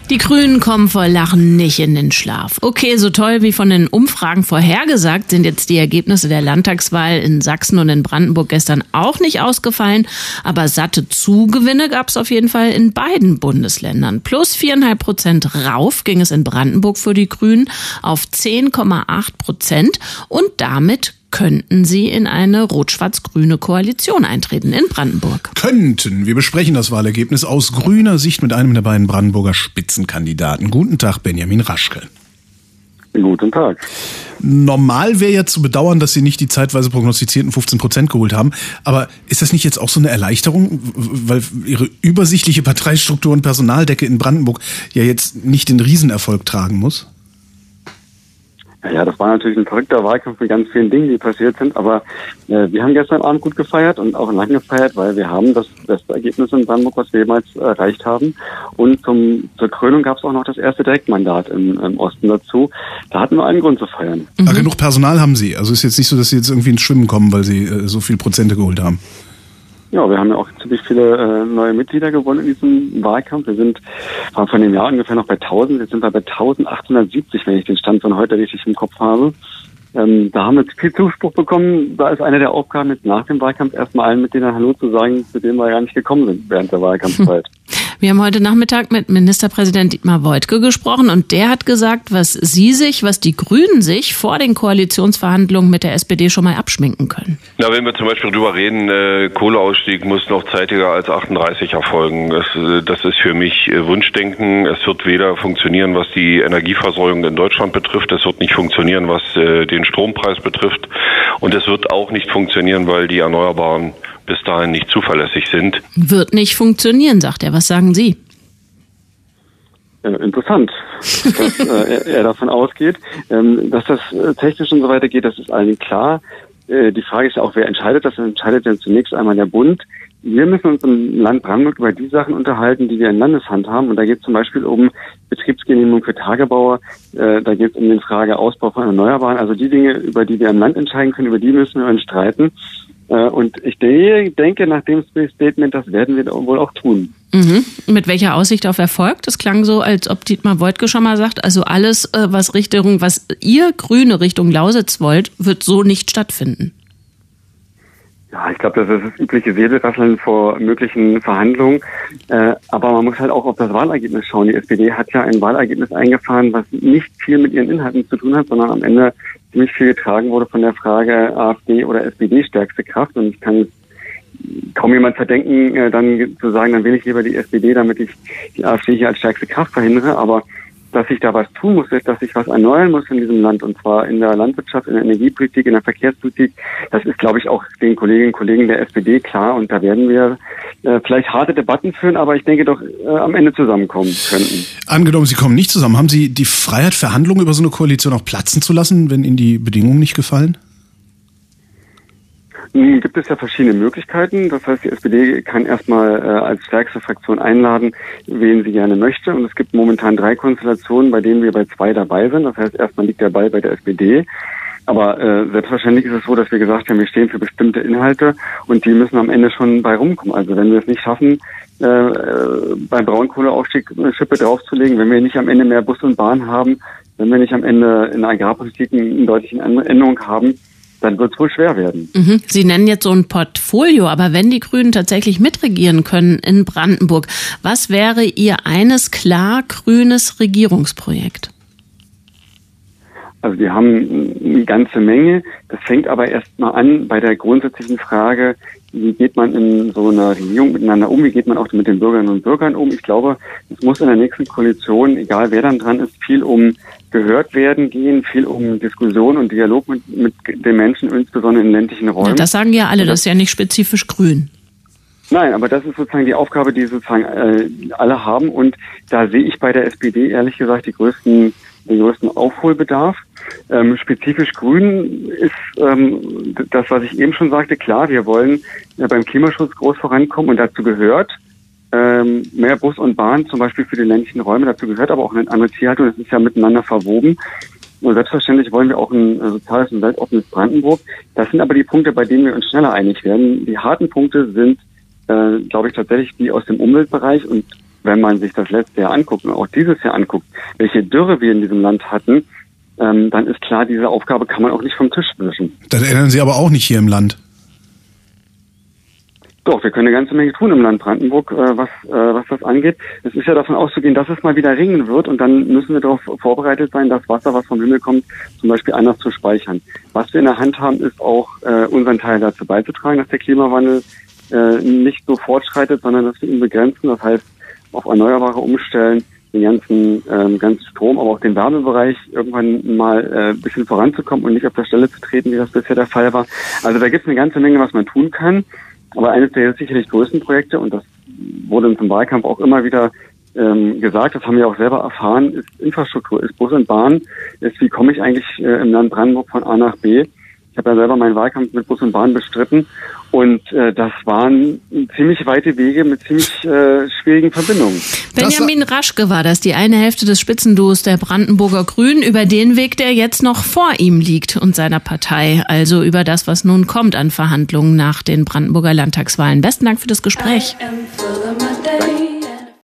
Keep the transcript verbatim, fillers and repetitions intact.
Die Grünen kommen vor Lachen nicht in den Schlaf. Okay, so toll wie von den Umfragen vorhergesagt sind jetzt die Ergebnisse der Landtagswahl in Sachsen und in Brandenburg gestern auch nicht ausgefallen. Aber satte Zugewinne gab es auf jeden Fall in beiden Bundesländern. Plus viereinhalb Prozent rauf ging es in Brandenburg für die Grünen auf zehn Komma acht Prozent. Und damit könnten sie in eine rot-schwarz-grüne Koalition eintreten in Brandenburg. Könnten. Wir besprechen das Wahlergebnis aus grüner Sicht mit einem der beiden Brandenburger Spitzenkandidaten. Guten Tag, Benjamin Raschke. Guten Tag. Normal wäre ja zu bedauern, dass Sie nicht die zeitweise prognostizierten fünfzehn Prozent geholt haben. Aber ist das nicht jetzt auch so eine Erleichterung, weil Ihre übersichtliche Parteistruktur und Personaldecke in Brandenburg ja jetzt nicht den Riesenerfolg tragen muss? Ja, das war natürlich ein verrückter Wahlkampf mit ganz vielen Dingen, die passiert sind, aber äh, wir haben gestern Abend gut gefeiert und auch lang gefeiert, weil wir haben das beste Ergebnis in Brandenburg, was wir jemals äh, erreicht haben. Und zum, zur Krönung gab es auch noch das erste Direktmandat im, im Osten dazu. Da hatten wir einen Grund zu feiern. Mhm. Aber genug Personal haben Sie? Also ist jetzt nicht so, dass Sie jetzt irgendwie ins Schwimmen kommen, weil Sie äh, so viel Prozente geholt haben? Ja, wir haben ja auch ziemlich viele äh, neue Mitglieder gewonnen in diesem Wahlkampf. Wir sind waren von dem Jahr ungefähr noch bei tausend. Jetzt sind wir bei eintausendachthundertsiebzig, wenn ich den Stand von heute richtig im Kopf habe. Ähm, da haben wir viel Zuspruch bekommen. Da ist eine der Aufgaben jetzt nach dem Wahlkampf erstmal allen Mitgliedern Hallo zu sagen, zu denen wir ja nicht gekommen sind während der Wahlkampfzeit. Wir haben heute Nachmittag mit Ministerpräsident Dietmar Woidke gesprochen und der hat gesagt, was Sie sich, was die Grünen sich vor den Koalitionsverhandlungen mit der S P D schon mal abschminken können. Na, wenn wir zum Beispiel drüber reden, äh, Kohleausstieg muss noch zeitiger als achtunddreißig erfolgen. Das, äh, das ist für mich äh, Wunschdenken. Es wird weder funktionieren, was die Energieversorgung in Deutschland betrifft. Es wird nicht funktionieren, was äh, den Strompreis betrifft. Und es wird auch nicht funktionieren, weil die Erneuerbaren bis dahin nicht zuverlässig sind. Wird nicht funktionieren, sagt er. Was sagen Sie? Äh, interessant, dass äh, er, er davon ausgeht. Ähm, dass das äh, technisch und so weiter geht, das ist allen klar. Äh, die Frage ist ja auch, wer entscheidet das? Das entscheidet ja zunächst einmal der Bund. Wir müssen uns im Land Brandenburg über die Sachen unterhalten, die wir in Landeshand haben. Und da geht es zum Beispiel um Betriebsgenehmigung für Tagebauer. Äh, da geht es um die Frage Ausbau von Erneuerbaren. Also die Dinge, über die wir im Land entscheiden können, über die müssen wir uns streiten. Und ich denke, nach dem Statement, das werden wir wohl auch tun. Mhm. Mit welcher Aussicht auf Erfolg? Das klang so, als ob Dietmar Woidke schon mal sagt, also alles, was Richtung, was ihr Grüne Richtung Lausitz wollt, wird so nicht stattfinden. Ja, ich glaube, das ist das übliche Säbelrasseln vor möglichen Verhandlungen. Äh, aber man muss halt auch auf das Wahlergebnis schauen. Die S P D hat ja ein Wahlergebnis eingefahren, was nicht viel mit ihren Inhalten zu tun hat, sondern am Ende ziemlich viel getragen wurde von der Frage AfD oder S P D stärkste Kraft. Und ich kann kaum jemand verdenken, äh, dann zu sagen, dann wähle ich lieber die S P D, damit ich die AfD hier als stärkste Kraft verhindere. Aber dass sich da was tun muss, dass sich was erneuern muss in diesem Land, und zwar in der Landwirtschaft, in der Energiepolitik, in der Verkehrspolitik, das ist, glaube ich, auch den Kolleginnen und Kollegen der S P D klar, und da werden wir äh, vielleicht harte Debatten führen, aber ich denke doch äh, am Ende zusammenkommen könnten. Angenommen, Sie kommen nicht zusammen, haben Sie die Freiheit, Verhandlungen über so eine Koalition auch platzen zu lassen, wenn Ihnen die Bedingungen nicht gefallen? Nun gibt es ja verschiedene Möglichkeiten. Das heißt, die S P D kann erstmal äh, als stärkste Fraktion einladen, wen sie gerne möchte. Und es gibt momentan drei Konstellationen, bei denen wir bei zwei dabei sind. Das heißt, erstmal liegt der Ball bei der S P D. Aber äh, selbstverständlich ist es so, dass wir gesagt haben, wir stehen für bestimmte Inhalte und die müssen am Ende schon bei rumkommen. Also wenn wir es nicht schaffen, äh, beim Braunkohleaufstieg eine Schippe draufzulegen, wenn wir nicht am Ende mehr Bus und Bahn haben, wenn wir nicht am Ende in der Agrarpolitik eine deutliche Änderung haben, dann wird es wohl schwer werden. Mhm. Sie nennen jetzt so ein Portfolio, aber wenn die Grünen tatsächlich mitregieren können in Brandenburg, was wäre Ihr eines klar grünes Regierungsprojekt? Also wir haben eine ganze Menge. Das fängt aber erstmal an bei der grundsätzlichen Frage, wie geht man in so einer Regierung miteinander um, wie geht man auch mit den Bürgerinnen und Bürgern um. Ich glaube, es muss in der nächsten Koalition, egal wer dann dran ist, viel um gehört werden gehen, viel um Diskussion und Dialog mit, mit den Menschen, insbesondere in ländlichen Räumen. Ja, das sagen ja alle, das ist ja nicht spezifisch grün. Nein, aber das ist sozusagen die Aufgabe, die sozusagen äh, alle haben, und da sehe ich bei der S P D ehrlich gesagt die größten, den größten Aufholbedarf. Ähm, spezifisch grün ist ähm, das, was ich eben schon sagte, klar, wir wollen äh, beim Klimaschutz groß vorankommen, und dazu gehört ähm, mehr Bus und Bahn, zum Beispiel für die ländlichen Räume, dazu gehört aber auch eine andere Zielhaltung, das ist ja miteinander verwoben. Und selbstverständlich wollen wir auch ein äh, soziales und weltoffenes Brandenburg. Das sind aber die Punkte, bei denen wir uns schneller einig werden. Die harten Punkte sind, äh, glaube ich, tatsächlich die aus dem Umweltbereich, und wenn man sich das letzte Jahr anguckt und auch dieses Jahr anguckt, welche Dürre wir in diesem Land hatten, ähm, dann ist klar, diese Aufgabe kann man auch nicht vom Tisch wischen. Das ändern Sie aber auch nicht hier im Land. Doch, wir können eine ganze Menge tun im Land Brandenburg, äh, was äh, was das angeht. Es ist ja davon auszugehen, dass es mal wieder regnen wird und dann müssen wir darauf vorbereitet sein, das Wasser, was vom Himmel kommt, zum Beispiel anders zu speichern. Was wir in der Hand haben, ist auch äh, unseren Teil dazu beizutragen, dass der Klimawandel äh, nicht so fortschreitet, sondern dass wir ihn begrenzen. Das heißt, auf Erneuerbare umstellen, den ganzen ähm, ganzen Strom, aber auch den Wärmebereich irgendwann mal äh, ein bisschen voranzukommen und nicht auf der Stelle zu treten, wie das bisher der Fall war. Also da gibt es eine ganze Menge, was man tun kann. Aber eines der sicherlich größten Projekte, und das wurde uns im Wahlkampf auch immer wieder ähm, gesagt, das haben wir auch selber erfahren, ist Infrastruktur, ist Bus und Bahn, ist, wie komme ich eigentlich äh, im Land Brandenburg von A nach B. Ich habe ja selber meinen Wahlkampf mit Bus und Bahn bestritten und äh, das waren ziemlich weite Wege mit ziemlich äh, schwierigen Verbindungen. Benjamin Raschke war das, die eine Hälfte des Spitzenduos der Brandenburger Grünen, über den Weg, der jetzt noch vor ihm liegt und seiner Partei, also über das, was nun kommt an Verhandlungen nach den Brandenburger Landtagswahlen. Besten Dank für das Gespräch. Danke.